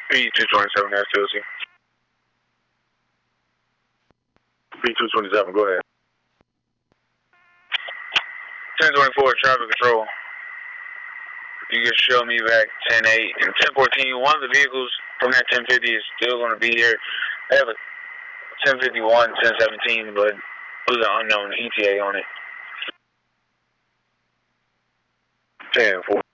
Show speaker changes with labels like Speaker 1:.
Speaker 1: P227, that's Chelsea. P227, go ahead. 1024, traffic control. You can show me back 10-8 and 1014. One of the vehicles from that 1050 is still going to be here. I have a 1051, 1017, but there's an unknown ETA on it. 10-4.